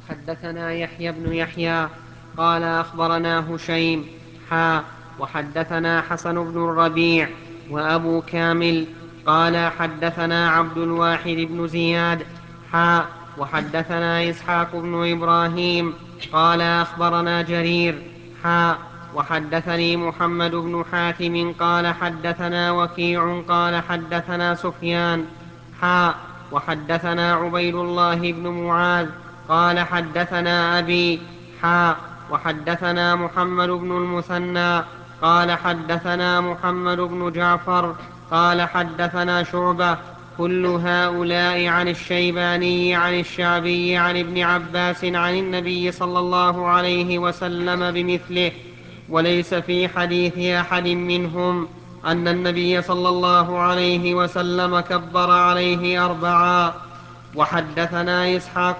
حدثنا يحيى بن يحيى قال أخبرنا هشيم وحدثنا حسن بن الربيع وأبو كامل قال حدثنا عبد الواحد بن زياد وحدثنا إسحاق بن إبراهيم قال أخبرنا جرير وحدثني محمد بن حاتم قال حدثنا وكيع قال حدثنا سفيان وحدثنا عبيد الله بن معاذ قال حدثنا أبي وحدثنا محمد بن المثنى قال حدثنا محمد بن جعفر قال حدثنا شعبة كل هؤلاء عن الشيباني عن الشعبي عن ابن عباس عن النبي صلى الله عليه وسلم بمثله، وليس في حديث أحد منهم أن النبي صلى الله عليه وسلم كبر عليه 4. وحدثنا إسحاق